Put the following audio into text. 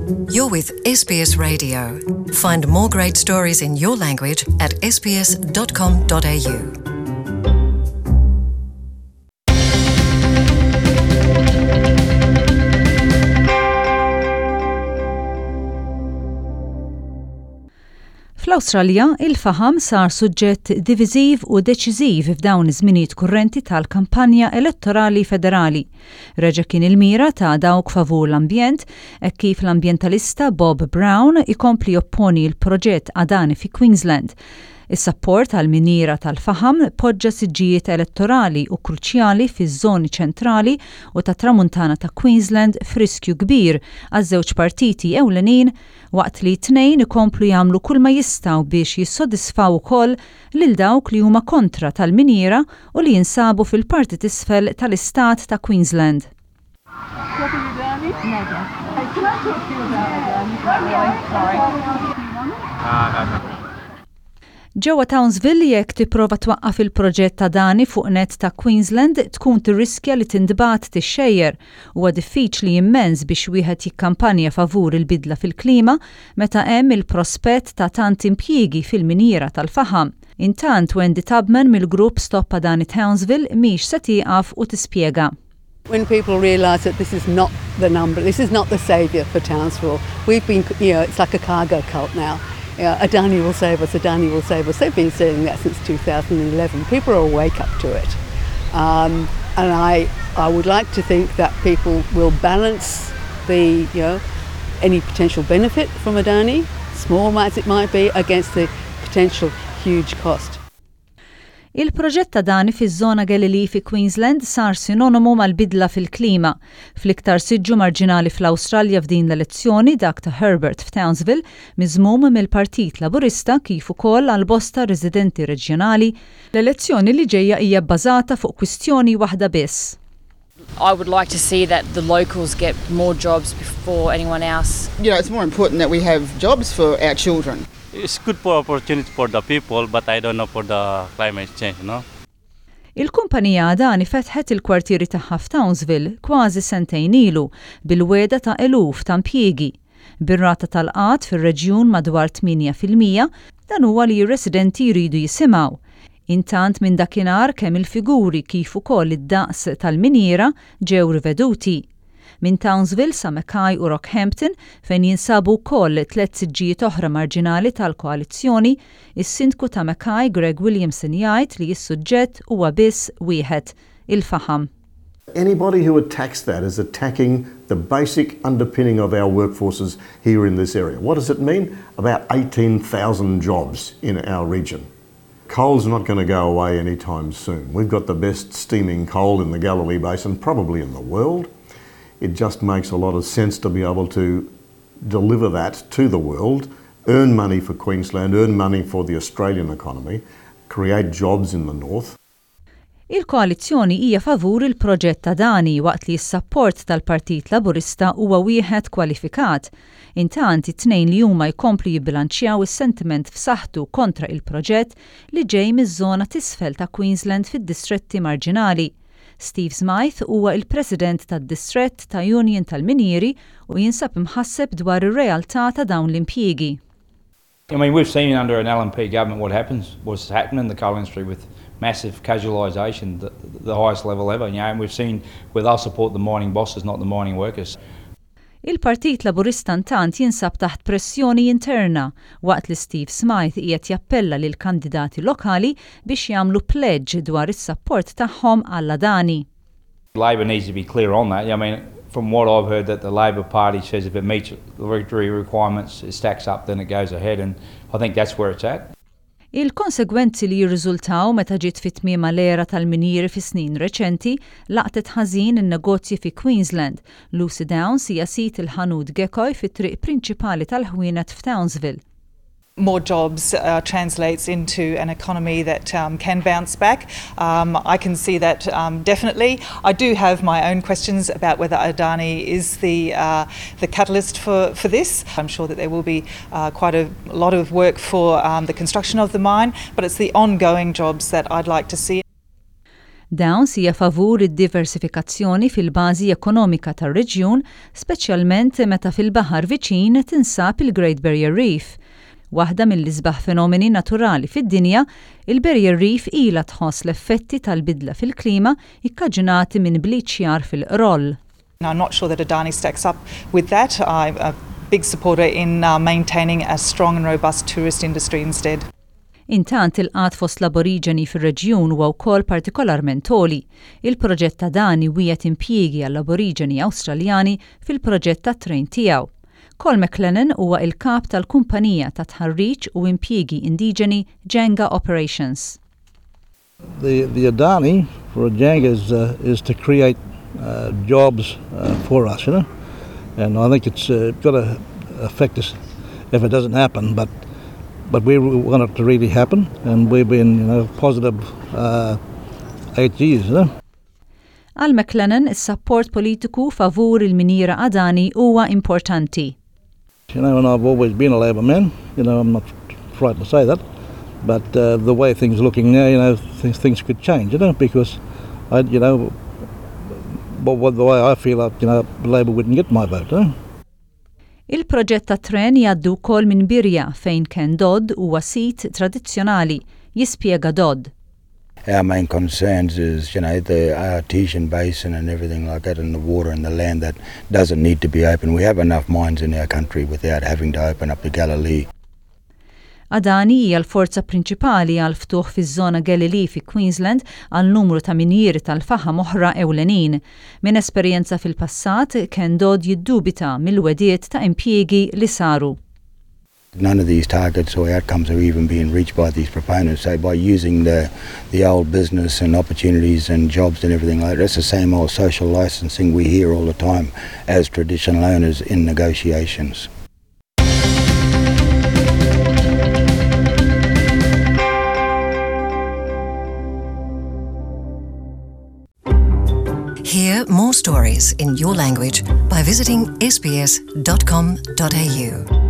You're with SBS Radio. Find more great stories in your language at sbs.com.au. Fl-Awstralja, il-faħam sar suġġett diviżiv u deċiżiv f'dawn iż-żminijiet kurrenti tal-kampanja elettorali federali. Reġa' kien il-mira ta' dawk favur l-ambjent, hekk kif l-ambjentalista Bob Brown ikompli jopponi l-proġett Adani fi Queensland. Is-sapport għall-miniera tal-faħam poġġa siġġijiet elettorali u kruċjali fiż-żoni ċentrali u ta' tramuntana ta' Queensland f'riskju kbir għaż-żewġ partiti ewlenin waqt li t-tnejn ikomplu jagħmlu kull ma jistgħu biex jissodisfaw ukoll lil dawk li huma kontra tal-miniera u li jinsabu fil-parti t'isfel tal-istat ta' Queensland. Ġewwa Townsville jekk tipprova twaqqaf il-proġett ta' Adani fuq net ta' Queensland tkun tirriskja li tindbat tixxejjer huwa diffiċli immens biex wieħed jikkampanja favur il-bidla fil-klima meta hemm il-prospett ta' tant impjiegi fil-miniera tal-faħam. Intant Wendy Tubman mill-grupp Stop Adani Townsville mhix se tieqaf u tispjega. When people realise that this is not the number, this is not the saviour for Townsville. We've been, it's like a cargo cult now. Adani will save us, Adani will save us. They've been saying that since 2011. People are awake up to it. And I would like to think that people will balance the, any potential benefit from Adani, small as it might be, against the potential huge cost. Il-proġett ta' Adani fiż-żona Galilee fi Queensland sar sinonimu mal-bidla fil-klima. Fl-iktar siġġu marġinali fl-Awstralja f'din l-elezzjoni dak ta' Herbert f'Townsville miżmum mill-Partit Laburista kif ukoll għal bosta residenti reġjonali, l-elezzjoni li ġejja hija bbażata fuq kwistjoni waħda biss. I would like to see that the locals get more jobs before anyone else. It's more important that we have jobs for our children. It's good for opportunity for the people, but I don't know for the climate change, Il-kumpanija Adani fetħet il-kwartieri tagħha f'Townsville kważi sentejn ilu bil-weda ta' eluf ta' impjiegi. Bir-rata tal-qatt fir-reġjun madwar 8%, dan huwa li r-residenti jridu jisimgħu. Intant minn dakinhar kemm il-figuri kif ukoll id-daqs tal-miniera ġew riveduti. Minn Townsville sa Mackay u Rockhampton fejn jinsabu wkoll 3 siġġijiet oħra marġinali tal-koalizzjoni, is-sindku ta' Mackay Greg Williamson jgħid li s-suġġett huwa biss wieħed, il-faħam. Anybody who attacks that is attacking the basic underpinning of our workforces here in this area. What does it mean? About 18,000 jobs in our region. Coal's not going to go away anytime soon. We've got the best steaming coal in the Galilee Basin, probably in the world. It just makes a lot of sense to be able to deliver that to the world, earn money for Queensland, earn money for the Australian economy, create jobs in the north. Il-koalizzjoni hija favur il-proġett ta' Adani waqt li s-sapport tal-Partit Laburista huwa wieħed kwalifikat. Intant it-tnejn li huma jkomplu jibbilanċjaw is-sentiment f'saħħtu kontra il-proġett li ġej miż-żona t'isfel ta' Queensland fid-distretti marġinali. Steve Smythe huwa il-President tad-Distrett ta' Union tal-Minieri u jinsab imħasseb dwar ir-realtà ta' dawn l-impjiegi. We've seen under an LNP government what's happened in the coal industry with massive casualisation, the highest level ever. And we've seen where they'll support the mining bosses, not the mining workers. Il-Partit Laburista ntant jinsab taħt pressjoni interna waqt li Steve Smythe qiegħed jappella lil kandidati lokali biex jagħmlu pledge dwar is-sapport tagħhom għal Adani. Labor needs to be clear on that. From what I've heard that the Labor Party says if it meets the regulatory requirements, it stacks up, then it goes ahead, and I think that's where it's at. Il-konsegwenzi li jirriżultaw meta ġiet fit-tmiema l-era tal-minieri fi snin reċenti laqtet ħażin in-negozji fi Queensland. Lucy Downs hija sit il-ħanud Gekoj fit-triq prinċipali tal-ħwienet f'Townsville. More jobs translates into an economy that can bounce back. I can see that definitely. I do have my own questions about whether Adani is the catalyst for this. I'm sure that there will be quite a lot of work for the construction of the mine, but it's the ongoing jobs that I'd like to see. Dawn hija favur id-diversifikazzjoni fil-bażi ekonomika tar-reġjun, speċjalment meta fil-baħar viċin tinsab il-Great Barrier Reef. Waħda mill-isbaħ fenomeni naturali fid-dinja, il-Barrier Reef ilha tħoss l-effetti tal-bidla fil-klima ikkaġunati minn bliċjar fil-qroll. I'm not sure that Adani stacks up with that. I'm a big supporter in maintaining a strong and robust tourist industry instead. Intant il-qat fost l-aboriġeni fir-reġjun huwa wkoll partikolarment għoli. Il-proġett ta' Dani wiegħed impjiegi għall-aboriġeni Awstraljani fil-proġett tat trejn tiegħu. Col McLennan huwa il-kap tal-kumpanija ta' tħarriġ u impjiegi indiġeni Jenga Operations. The Adani for Jenga is to create jobs for us, and I think it's got to affect us if it doesn't happen, but we want it to really happen, and we've been positive 8 years. Għal McLennan is-sapport politiku favur il-miniera Adani huwa importanti. And I've always been a Labor man, I'm not frightened to say that, but the way things are looking now, things could change, because the way I feel like, Labor wouldn't get my vote. Il-proġett ta' tren jgħaddu wkoll minn Birja fejn kien Dodd huwa sit tradizzjonali, jispjega Dodd. Our main concerns is, the artesian basin and everything like that, and the water and the land that doesn't need to be open. We have enough mines in our country without having to open up the Galilee. Adani hija l-forza prinċipali għal ftuħ fiż-żona Galilee fi Queensland għal numru ta' minieri tal-faħam oħra ewlenin. Min esperjenza fil-passat kien Dodd jiddubita mill-wediet ta' impjiegi li saru. None of these targets or outcomes are even being reached by these proponents. So by using the old business and opportunities and jobs and everything like that, it's the same old social licensing we hear all the time as traditional owners in negotiations. Hear more stories in your language by visiting sbs.com.au.